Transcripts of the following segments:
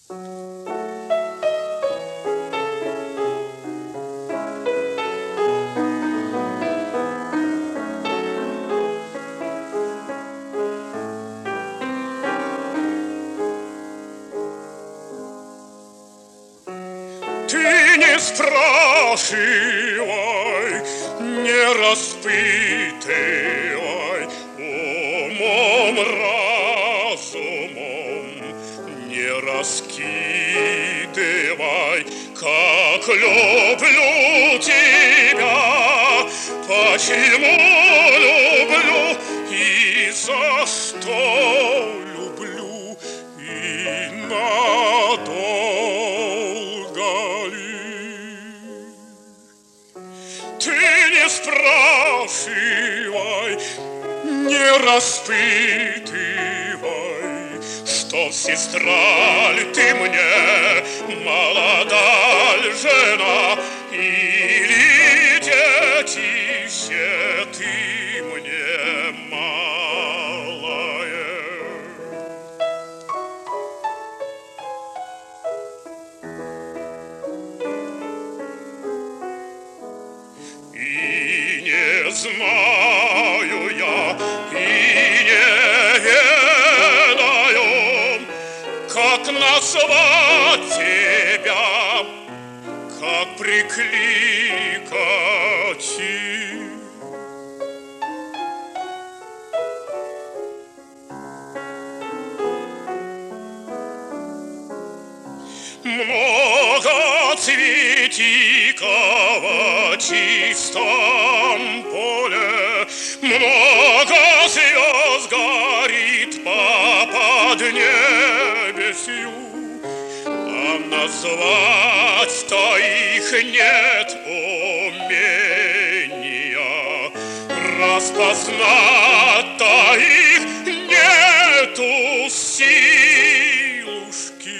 Ты не спрашивай, не распытывай, умом, разумом не раскидывай, как люблю тебя, почему люблю и за что люблю, и надолго ли. Ты не спрашивай, не распытывай, что, сестра ли ты мне, молода ли жена, или детище ты мне малое. И не знаю я, и не ведаю, как назвать тебя, как прикликать. Много цветиков в чистом поле, много звезд горит по поднебесью, а назвать-то их нет умения, распознать-то их нету силушки.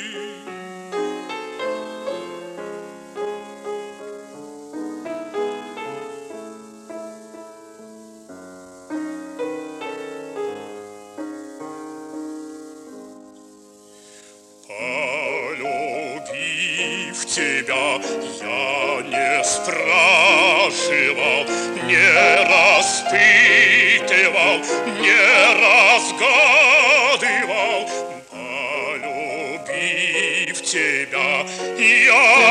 Полюбив тебя, я не спрашивал, не распытывал, не разгадывал. Полюбив тебя, я